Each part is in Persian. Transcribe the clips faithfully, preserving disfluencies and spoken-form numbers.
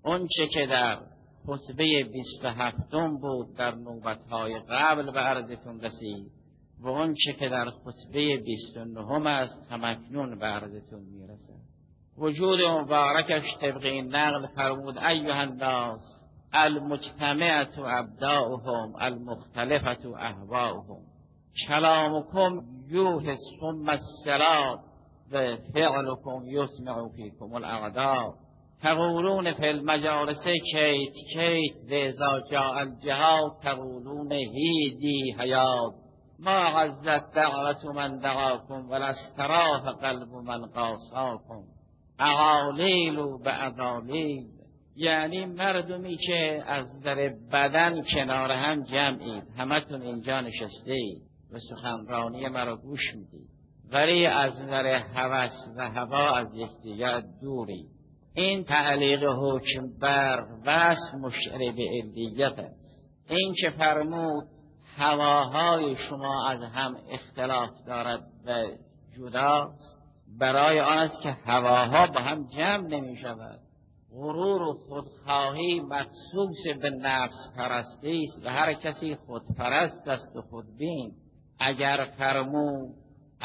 اون چه که در خطبه بیست و هفتم بود در نوبتهای قبل به عرضتون رسید و اون چه که در خطبه بیست و نهم است همکنون به عرضتون میرسد. وجود مبارکش طبق این نقل فرمود ایها الناس المجتمعة ابداؤهم المختلفة اهواؤهم کلامکم یوحي ثم الصلاة و فعلکم یسمع فیکم الاعداء تقولون فی المجالس کیت کیت و اذا جاء الجهاد تقولون هیدی حیات ما عزت دعوت من دعاکم ولا استراح قلب من قاساکم اقالیل و به اقالیل. یعنی مردمی که از نظر بدن کنار هم جمعید، همتون اینجا نشستید و سخنرانی مرا گوش میدید، ولی از نظر هوس و هوا از یکدیگر دوری. این تعلیق حکم بر وصف مشعر به علیت است. این که فرمود هواهای شما از هم اختلاف دارد و جداست، برای آن است که هواها با هم جمع نمی شود. غرور و خودخواهی مخصوص به نفس پرستی است و هر کسی خودپرست است و خودبین. اگر فرمود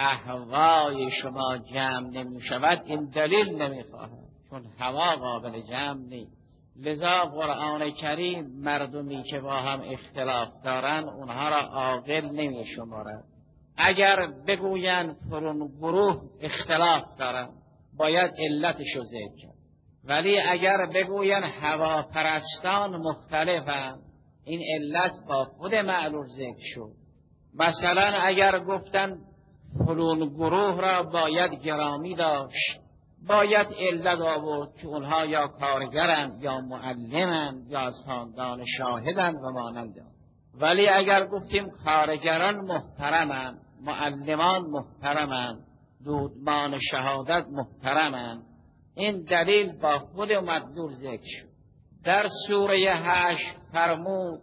اهوای شما جمع نمی شود این دلیل نمی خواهد، چون هوا قابل جمع نیست. لذا قرآن کریم مردمی که با هم اختلاف دارن اونها را عاقل نمی شمارد. اگر بگویند فرون گروه اختلاف دارن باید علتشو ذکر کرد، ولی اگر بگویند هوا پرستان مختلفن این علت با خود معلول ذکر شد. مثلا اگر گفتن فلون گروه را باید گرامی داشت، باید علت آورد که اونها یا کارگرند یا معلمند یا از خاندان شاهدند و مانند. ولی اگر گفتیم کارگران محترمند، معلمان محترمند، دودمان شهادت محترمند، این دلیل با خود مدلول ذکر شد. در سوره هشت فرمود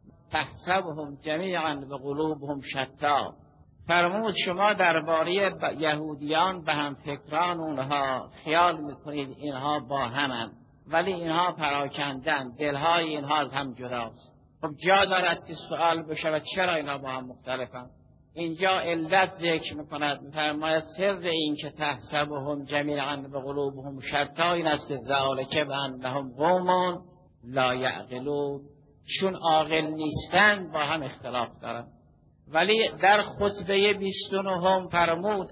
تحسبهم جمیعا و قلوبهم شتی. فرمود شما درباره یهودیان به هم فکران اونها خیال میکنید اینها با همند، ولی اینها پراکندن، دلهای اینها از هم جداست. خب جا دارد که سوال بشه و چرا اینها با هم مختلفند؟ اینجا علت ذکر میکند، میفرماید سر این که تحسبهم جمیعا و قلوبهم شتی این است که ذالک بانهم قوم لا یعقلون، چون عاقل نیستند با هم اختلاف دارند. ولی در خطبه بیست و نهم فرمود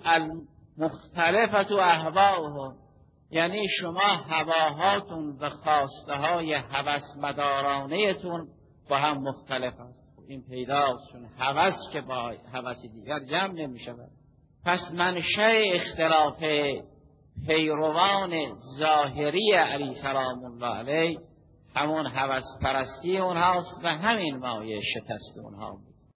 المختلفة اهواؤهم، یعنی شما هواهاتون و خواسته های هوس مدارانه تون با هم مختلف است. این پیداست، چون هوس که با هوس دیگر جمع نمی شود. پس منشأ اختلاف پیروان ظاهری علی سلام الله علیه همون هوس پرستی اونهاست و همین مایه شکست اونها بود.